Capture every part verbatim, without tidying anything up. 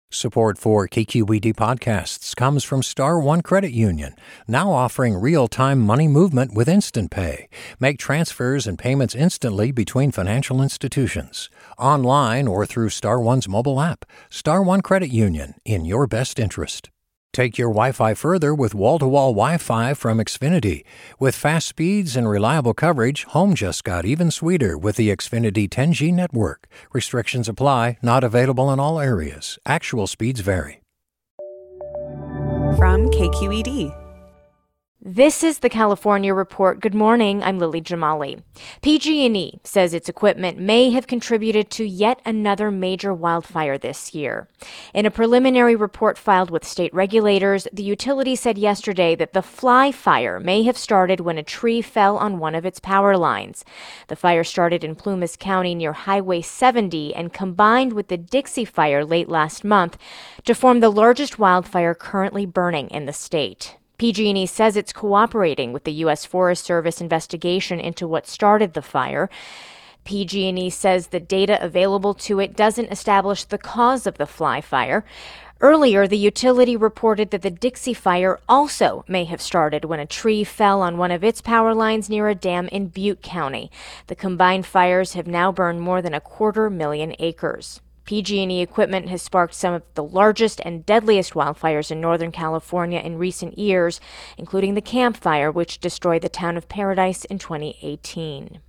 Support for K Q E D podcasts comes from Star One Credit Union, now offering real-time money movement with Instant Pay. Make transfers and payments instantly between financial institutions, online or through Star One's mobile app. Star One Credit Union, in your best interest. Take your Wi-Fi further with wall-to-wall Wi-Fi from Xfinity. With fast speeds and reliable coverage, home just got even sweeter with the Xfinity ten G network. Restrictions apply, not available in all areas. Actual speeds vary. From K Q E D. This is the California Report. Good morning, I'm Lily Jamali. P G and E says its equipment may have contributed to yet another major wildfire this year. In a preliminary report filed with state regulators, the utility said yesterday that the Fly Fire may have started when a tree fell on one of its power lines. The fire started in Plumas County near Highway seventy and combined with the Dixie Fire late last month to form the largest wildfire currently burning in the state. P G and E says it's cooperating with the U S Forest Service investigation into what started the fire. P G and E says the data available to it doesn't establish the cause of the Fly Fire. Earlier, the utility reported that the Dixie Fire also may have started when a tree fell on one of its power lines near a dam in Butte County. The combined fires have now burned more than a quarter million acres. P G and E equipment has sparked some of the largest and deadliest wildfires in Northern California in recent years, including the Camp Fire, which destroyed the town of Paradise in twenty eighteen.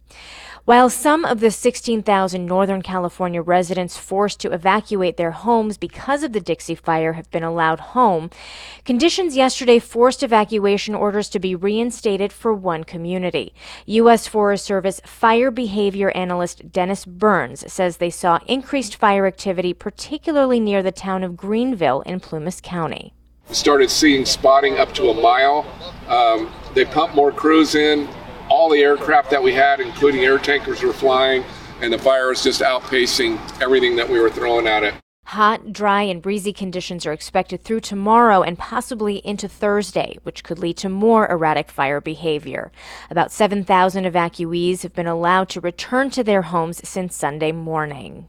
While some of the sixteen thousand Northern California residents forced to evacuate their homes because of the Dixie Fire have been allowed home, conditions yesterday forced evacuation orders to be reinstated for one community. U S Forest Service fire behavior analyst Dennis Burns says they saw increased fire activity, particularly near the town of Greenville in Plumas County. We started seeing spotting up to a mile. Um, they pumped more crews in. All the aircraft that we had, including air tankers, were flying, and the fire was just outpacing everything that we were throwing at it. Hot, dry, and breezy conditions are expected through tomorrow and possibly into Thursday, which could lead to more erratic fire behavior. About seven thousand evacuees have been allowed to return to their homes since Sunday morning.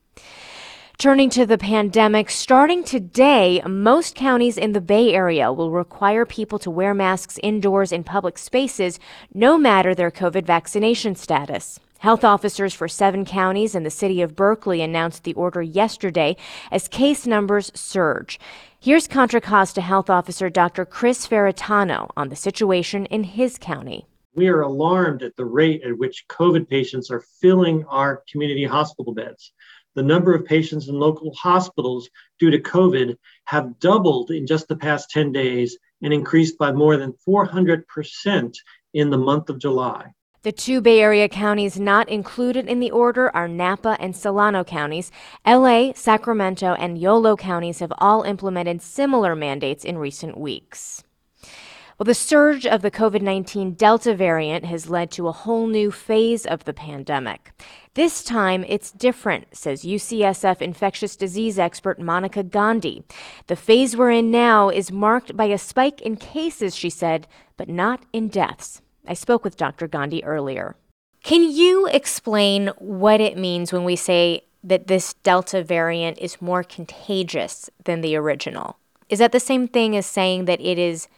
Turning to the pandemic, starting today, most counties in the Bay Area will require people to wear masks indoors in public spaces, no matter their COVID vaccination status. Health officers for seven counties and the city of Berkeley announced the order yesterday as case numbers surge. Here's Contra Costa Health Officer Doctor Chris Ferritano on the situation in his county. We are alarmed at the rate at which COVID patients are filling our community hospital beds. The number of patients in local hospitals due to COVID have doubled in just the past ten days and increased by more than four hundred percent in the month of July. The two Bay Area counties not included in the order are Napa and Solano counties. L A, Sacramento, and Yolo counties have all implemented similar mandates in recent weeks. Well, the surge of the COVID nineteen Delta variant has led to a whole new phase of the pandemic. This time, it's different, says U C S F infectious disease expert Monica Gandhi. The phase we're in now is marked by a spike in cases, she said, but not in deaths. I spoke with Doctor Gandhi earlier. Can you explain what it means when we say that this Delta variant is more contagious than the original? Is that the same thing as saying that it is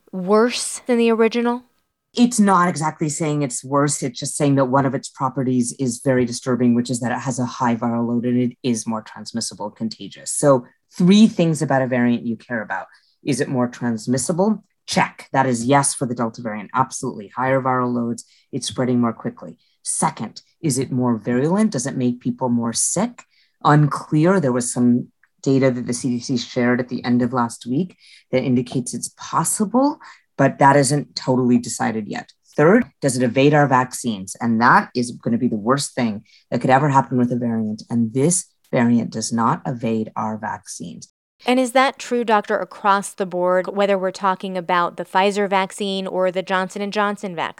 worse than the original? It's not exactly saying it's worse. It's just saying that one of its properties is very disturbing, which is that it has a high viral load and it is more transmissible, contagious. So three things about a variant you care about. Is it more transmissible? Check. That is yes for the Delta variant. Absolutely. Higher viral loads. It's spreading more quickly. Second, is it more virulent? Does it make people more sick? Unclear. There was some data that the C D C shared at the end of last week that indicates it's possible, but that isn't totally decided yet. Third, does it evade our vaccines? And that is going to be the worst thing that could ever happen with a variant. And this variant does not evade our vaccines. And is that true, Doctor, across the board, whether we're talking about the Pfizer vaccine or the Johnson and Johnson vaccine?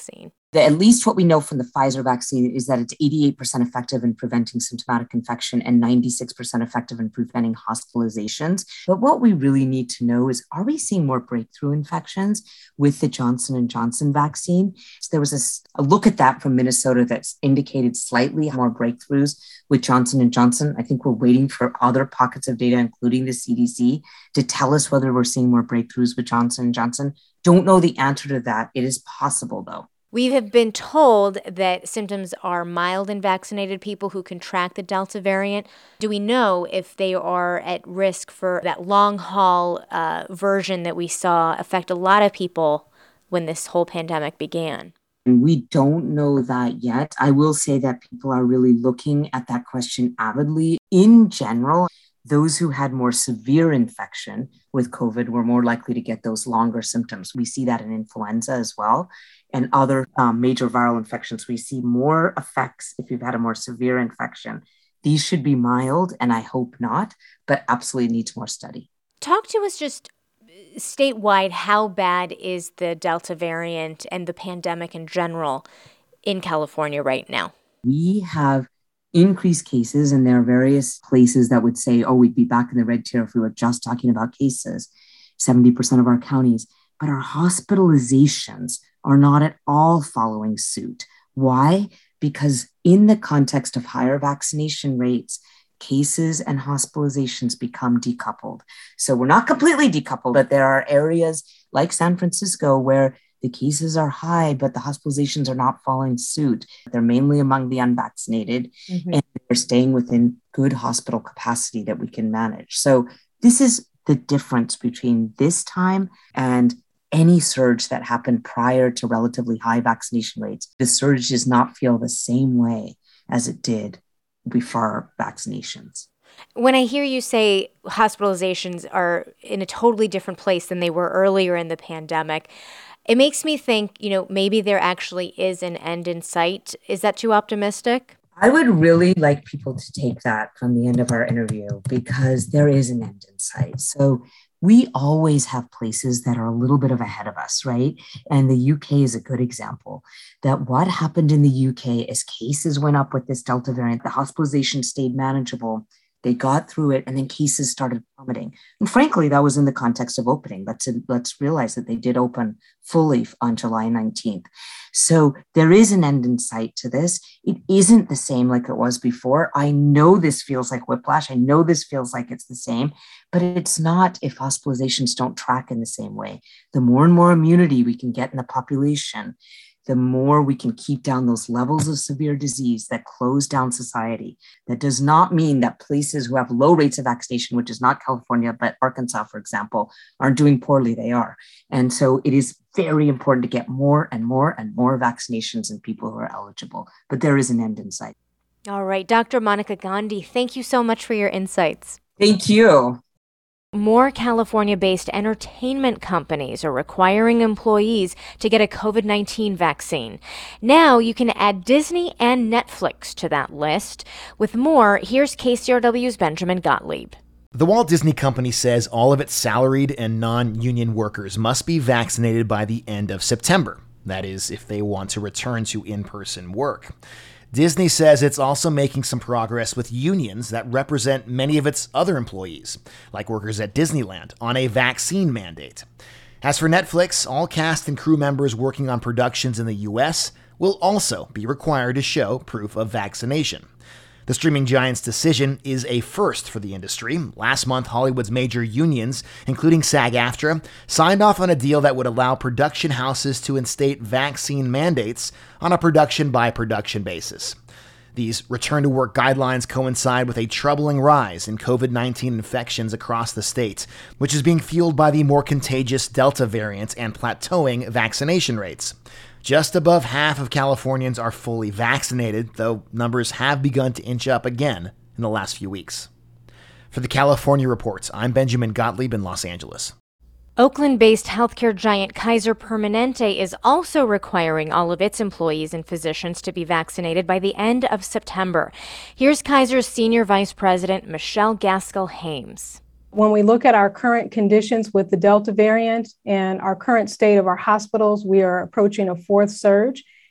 The, at least what we know from the Pfizer vaccine is that it's eighty-eight percent effective in preventing symptomatic infection and ninety-six percent effective in preventing hospitalizations. But what we really need to know is, are we seeing more breakthrough infections with the Johnson and Johnson vaccine? So there was a, a look at that from Minnesota that's indicated slightly more breakthroughs with Johnson and Johnson. I think we're waiting for other pockets of data, including the C D C, to tell us whether we're seeing more breakthroughs with Johnson and Johnson. Don't know the answer to that. It is possible, though. We have been told that symptoms are mild in vaccinated people who contract the Delta variant. Do we know if they are at risk for that long haul uh, version that we saw affect a lot of people when this whole pandemic began? We don't know that yet. I will say that people are really looking at that question avidly. In general, those who had more severe infection with COVID were more likely to get those longer symptoms. We see that in influenza as well, and other um, major viral infections. We see more effects if you've had a more severe infection. These should be mild, and I hope not, but absolutely needs more study. Talk to us just statewide, how bad is the Delta variant and the pandemic in general in California right now? We have increased cases, and there are various places that would say, oh, we'd be back in the red tier if we were just talking about cases, seventy percent of our counties. But our hospitalizations are not at all following suit. Why? Because in the context of higher vaccination rates, cases and hospitalizations become decoupled. So we're not completely decoupled, but there are areas like San Francisco where the cases are high, but the hospitalizations are not following suit. They're mainly among the unvaccinated, mm-hmm. and they're staying within good hospital capacity that we can manage. So this is the difference between this time and any surge that happened prior to relatively high vaccination rates. The surge does not feel the same way as it did before vaccinations. When I hear you say hospitalizations are in a totally different place than they were earlier in the pandemic, it makes me think, you know, maybe there actually is an end in sight. Is that too optimistic? I would really like people to take that from the end of our interview, because there is an end in sight. So we always have places that are a little bit of ahead of us, right? And the U K is a good example. That what happened in the U K as cases went up with this Delta variant, the hospitalization stayed manageable. They got through it, and then cases started plummeting. And frankly, that was in the context of opening. Let's, let's realize that they did open fully on July nineteenth. So there is an end in sight to this. It isn't the same like it was before. I know this feels like whiplash. I know this feels like it's the same, but it's not if hospitalizations don't track in the same way. The more and more immunity we can get in the population, the more we can keep down those levels of severe disease that close down society. That does not mean that places who have low rates of vaccination, which is not California, but Arkansas, for example, aren't doing poorly. They are. And so it is very important to get more and more and more vaccinations in people who are eligible. But there is an end in sight. All right. Doctor Monica Gandhi, thank you so much for your insights. Thank you. More California-based entertainment companies are requiring employees to get a COVID nineteen vaccine. Now you can add Disney and Netflix to that list. With more, here's K C R W's Benjamin Gottlieb. The Walt Disney Company says all of its salaried and non-union workers must be vaccinated by the end of September. That is, if they want to return to in-person work. Disney says it's also making some progress with unions that represent many of its other employees, like workers at Disneyland, on a vaccine mandate. As for Netflix, all cast and crew members working on productions in the U S will also be required to show proof of vaccination. The streaming giant's decision is a first for the industry. Last month, Hollywood's major unions, including SAG-AFTRA, signed off on a deal that would allow production houses to instate vaccine mandates on a production-by-production basis. These return-to-work guidelines coincide with a troubling rise in COVID nineteen infections across the state, which is being fueled by the more contagious Delta variant and plateauing vaccination rates. Just above half of Californians are fully vaccinated, though numbers have begun to inch up again in the last few weeks. For the California Report, I'm Benjamin Gottlieb in Los Angeles. Oakland-based healthcare giant Kaiser Permanente is also requiring all of its employees and physicians to be vaccinated by the end of September. Here's Kaiser's Senior Vice President, Michelle Gaskell-Hames. When we look at our current conditions with the Delta variant and our current state of our hospitals, we are approaching a fourth surge.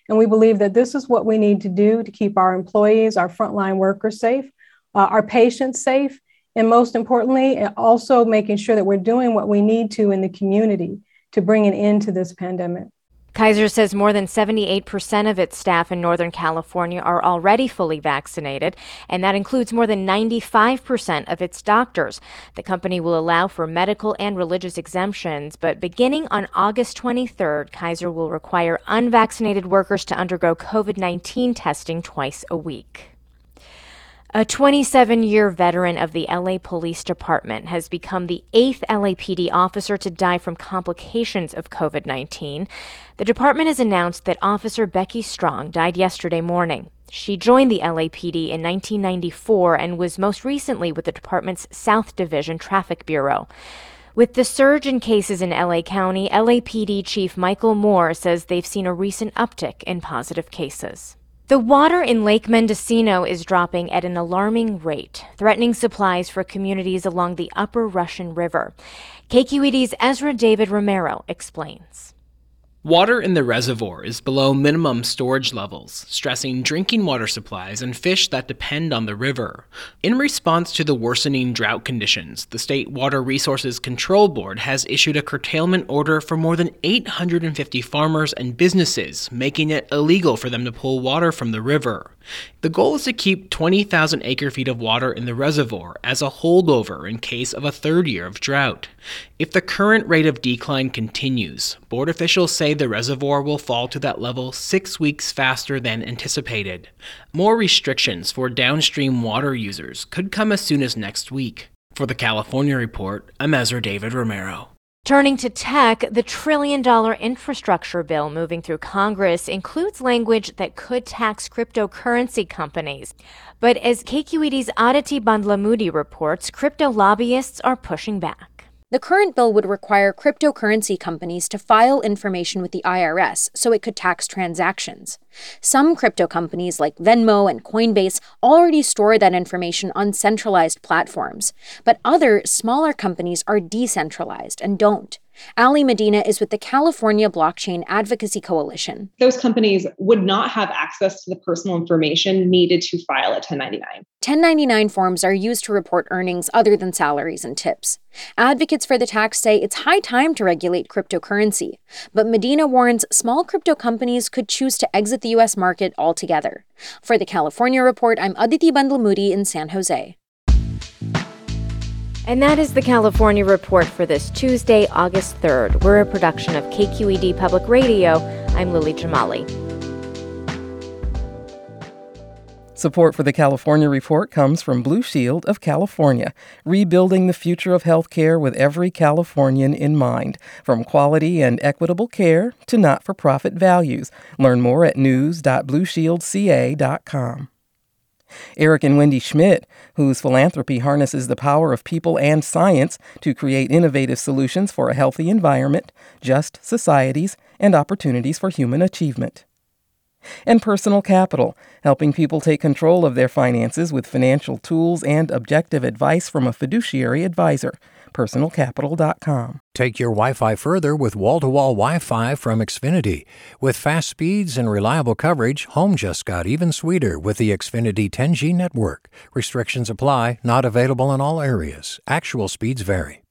And we believe that this is what we need to do to keep our employees, our frontline workers safe, uh, our patients safe, and most importantly, also making sure that we're doing what we need to in the community to bring an end to this pandemic. Kaiser says more than seventy-eight percent of its staff in Northern California are already fully vaccinated, and that includes more than ninety-five percent of its doctors. The company will allow for medical and religious exemptions, but beginning on August twenty-third, Kaiser will require unvaccinated workers to undergo COVID nineteen testing twice a week. A twenty-seven-year veteran of the L A Police Department has become the eighth L A P D officer to die from complications of COVID nineteen. The department has announced that Officer Becky Strong died yesterday morning. She joined the L A P D in nineteen ninety-four and was most recently with the department's South Division Traffic Bureau. With the surge in cases in L A County, L A P D Chief Michael Moore says they've seen a recent uptick in positive cases. The water in Lake Mendocino is dropping at an alarming rate, threatening supplies for communities along the upper Russian River. K Q E D's Ezra David Romero explains. Water in the reservoir is below minimum storage levels, stressing drinking water supplies and fish that depend on the river. In response to the worsening drought conditions, the State Water Resources Control Board has issued a curtailment order for more than eight hundred fifty farmers and businesses, making it illegal for them to pull water from the river. The goal is to keep twenty thousand acre-feet of water in the reservoir as a holdover in case of a third year of drought. If the current rate of decline continues, board officials say the reservoir will fall to that level six weeks faster than anticipated. More restrictions for downstream water users could come as soon as next week. For the California Report, I'm Ezra David Romero. Turning to tech, the trillion-dollar infrastructure bill moving through Congress includes language that could tax cryptocurrency companies. But as K Q E D's Aditi Bandlamudi reports, crypto lobbyists are pushing back. The current bill would require cryptocurrency companies to file information with the I R S so it could tax transactions. Some crypto companies like Venmo and Coinbase already store that information on centralized platforms, but other, smaller companies are decentralized and don't. Ali Medina is with the California Blockchain Advocacy Coalition. Those companies would not have access to the personal information needed to file a ten ninety-nine. ten ninety-nine forms are used to report earnings other than salaries and tips. Advocates for the tax say it's high time to regulate cryptocurrency, but Medina warns small crypto companies could choose to exit the U S market altogether. For the California Report, I'm Aditi Bandlamudi in San Jose. And that is the California Report for this Tuesday, August third. We're a production of K Q E D Public Radio. I'm Lily Jamali. Support for the California Report comes from Blue Shield of California, rebuilding the future of healthcare with every Californian in mind, from quality and equitable care to not-for-profit values. Learn more at news dot blue shield c a dot com. Eric and Wendy Schmidt, whose philanthropy harnesses the power of people and science to create innovative solutions for a healthy environment, just societies, and opportunities for human achievement. And Personal Capital, helping people take control of their finances with financial tools and objective advice from a fiduciary advisor. personal capital dot com. Take your Wi-Fi further with wall-to-wall Wi-Fi from Xfinity. With fast speeds and reliable coverage, home just got even sweeter with the Xfinity ten G network. Restrictions apply, not available in all areas. Actual speeds vary.